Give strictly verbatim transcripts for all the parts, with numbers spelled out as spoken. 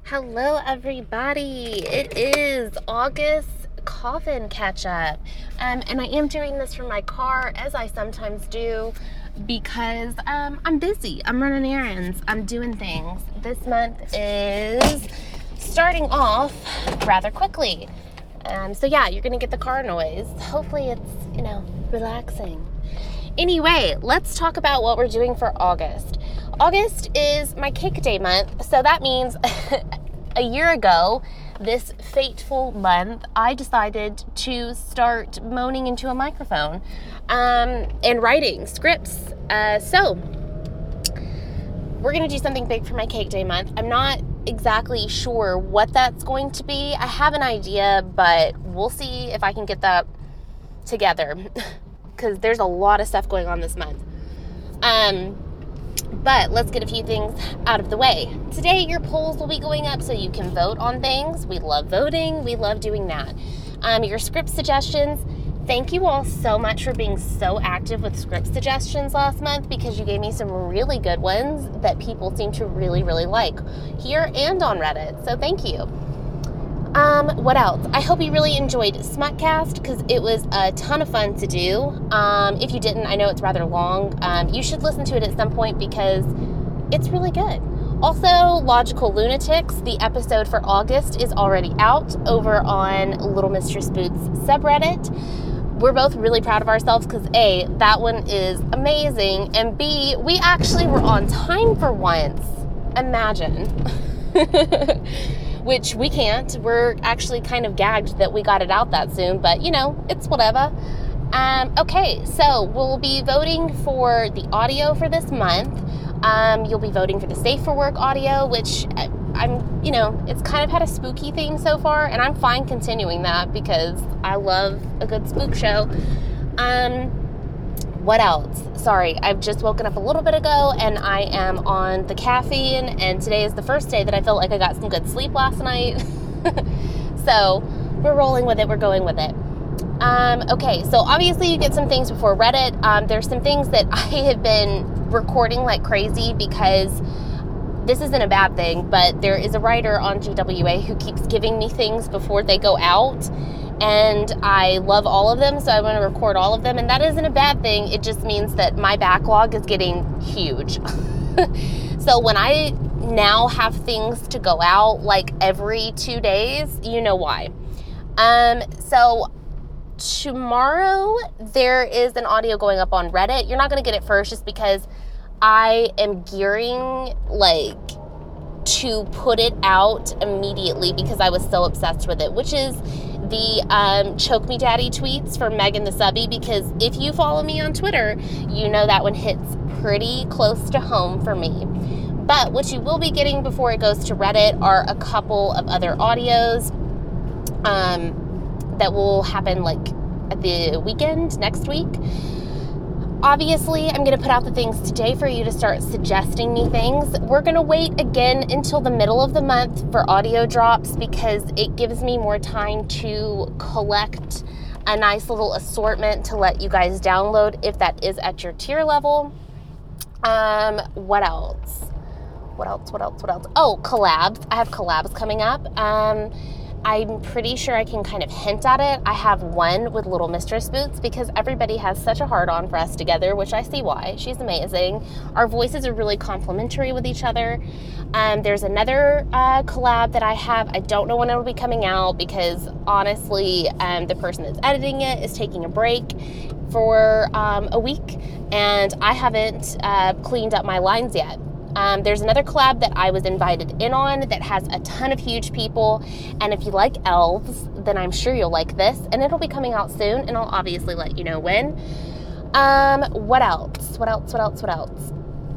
Hello, everybody. It is August coffin catch up. Um, and I am doing this from my car, as I sometimes do, because um, I'm busy. I'm running errands. I'm doing things. This month is starting off rather quickly. Um, so, yeah, you're going to get the car noise. Hopefully, it's, you know, relaxing. Anyway, let's talk about what we're doing for August. August is my cake day month, so that means a year ago, this fateful month, I decided to start moaning into a microphone um, and writing scripts. Uh, so, we're going to do something big for my cake day month. I'm not exactly sure what that's going to be. I have an idea, but we'll see if I can get that together because there's a lot of stuff going on this month. Um... But let's get a few things out of the way. Today, your polls will be going up so you can vote on things. We love voting. We love doing that. Um, your script suggestions. Thank you all so much for being so active with script suggestions last month because you gave me some really good ones that people seem to really, really like here and on Reddit. So thank you. Um, what else? I hope you really enjoyed Smutcast because it was a ton of fun to do. Um, if you didn't, I know it's rather long. Um, you should listen to it at some point because it's really good. Also, Logical Lunatics, the episode for August is already out over on Little Mistress Boots subreddit. We're both really proud of ourselves because A, that one is amazing, and B, we actually were on time for once. Imagine. Which we can't. We're actually kind of gagged that we got it out that soon, but you know, it's whatever. Um, okay, so we'll be voting for the audio for this month. Um, you'll be voting for the Safe for Work audio, which I, I'm, you know, it's kind of had a spooky thing so far, and I'm fine continuing that because I love a good spook show. Um, What else? Sorry, I've just woken up a little bit ago and I am on the caffeine, and today is the first day that I feel like I got some good sleep last night. So we're rolling with it. We're going with it. Um, okay, so obviously you get some things before Reddit. Um, there's some things that I have been recording like crazy because this isn't a bad thing, but there is a writer on G W A who keeps giving me things before they go out. And I love all of them, so I want to record all of them. And that isn't a bad thing. It just means that my backlog is getting huge. So when I now have things to go out like every two days, you know why. Um, so tomorrow there is an audio going up on Reddit. You're not going to get it first just because I am gearing like to put it out immediately because I was so obsessed with it, which is the um, Choke Me Daddy tweets from Megan the Subby, because if you follow me on Twitter, you know that one hits pretty close to home for me. But what you will be getting before it goes to Reddit are a couple of other audios um, that will happen like at the weekend next week. Obviously, I'm going to put out the things today for you to start suggesting me things. We're going to wait again until the middle of the month for audio drops because it gives me more time to collect a nice little assortment to let you guys download if that is at your tier level. Um, what else? What else? What else? What else? Oh, collabs. I have collabs coming up. Um... I'm pretty sure I can kind of hint at it. I have one with Little Mistress Boots because everybody has such a hard on for us together, which I see why. She's amazing. Our voices are really complementary with each other. Um, there's another uh, collab that I have. I don't know when it'll be coming out because honestly, um, the person that's editing it is taking a break for um, a week and I haven't uh, cleaned up my lines yet. Um, there's another collab that I was invited in on that has a ton of huge people, and if you like elves, then I'm sure you'll like this, and it'll be coming out soon, and I'll obviously let you know when. Um, what else? What else? What else? What else?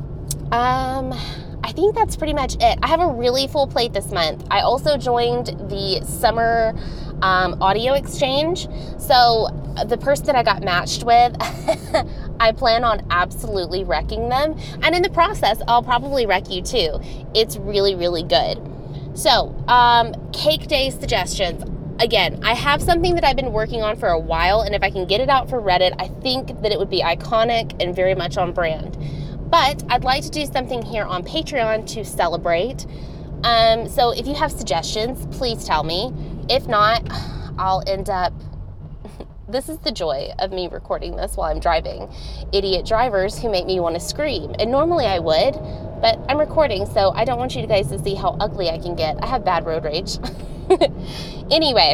Um, I think that's pretty much it. I have a really full plate this month. I also joined the summer um, audio exchange, so the person that I got matched with, I plan on absolutely wrecking them. And in the process, I'll probably wreck you too. It's really, really good. So, um, cake day suggestions. Again, I have something that I've been working on for a while, and if I can get it out for Reddit, I think that it would be iconic and very much on brand. But I'd like to do something here on Patreon to celebrate. Um, so if you have suggestions, please tell me. If not, I'll end up... This is the joy of me recording this while I'm driving. Idiot drivers who make me want to scream. And normally I would, but I'm recording, so I don't want you guys to see how ugly I can get. I have bad road rage. Anyway,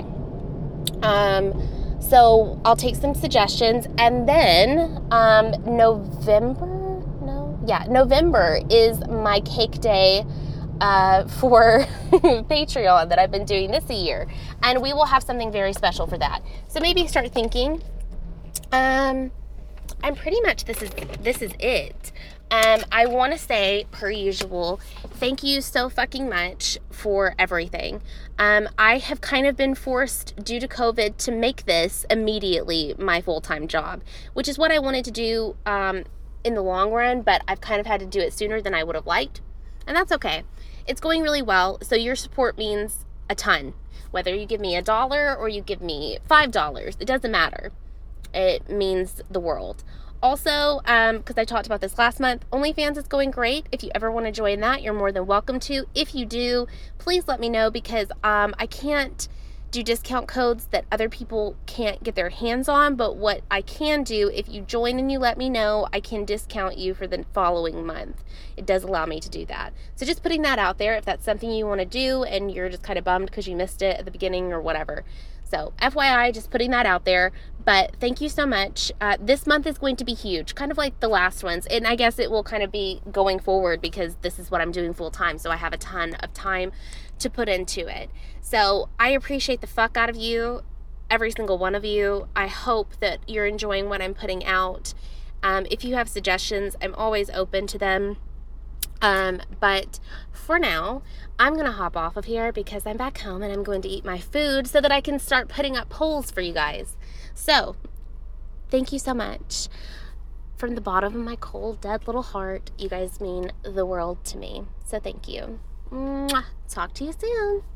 um, so I'll take some suggestions. And then um, November? No? Yeah, November is my cake day Uh, for Patreon that I've been doing this a year, and we will have something very special for that. So maybe start thinking. Um, I'm pretty much this is this is it. Um, I want to say, per usual, thank you so fucking much for everything. Um, I have kind of been forced due to COVID to make this immediately my full-time job, which is what I wanted to do um, in the long run, but I've kind of had to do it sooner than I would have liked, and that's okay. It's going really well, so your support means a ton. Whether you give me a dollar or you give me five dollars, it doesn't matter. It means the world. Also, um, because I talked about this last month, OnlyFans is going great. If you ever want to join that, you're more than welcome to. If you do, please let me know, because um, I can't do discount codes that other people can't get their hands on, but what I can do, if you join and you let me know, I can discount you for the following month. It does allow me to do that. So just putting that out there, if that's something you want to do and you're just kind of bummed because you missed it at the beginning or whatever. So F Y I, just putting that out there. But thank you so much. Uh, this month is going to be huge, kind of like the last ones. And I guess it will kind of be going forward because this is what I'm doing full time. So I have a ton of time to put into it. So I appreciate the fuck out of you, every single one of you. I hope that you're enjoying what I'm putting out. Um, if you have suggestions, I'm always open to them. Um, but for now, I'm going to hop off of here because I'm back home and I'm going to eat my food so that I can start putting up polls for you guys. So thank you so much. From the bottom of my cold, dead little heart, you guys mean the world to me. So thank you. Mwah. Talk to you soon.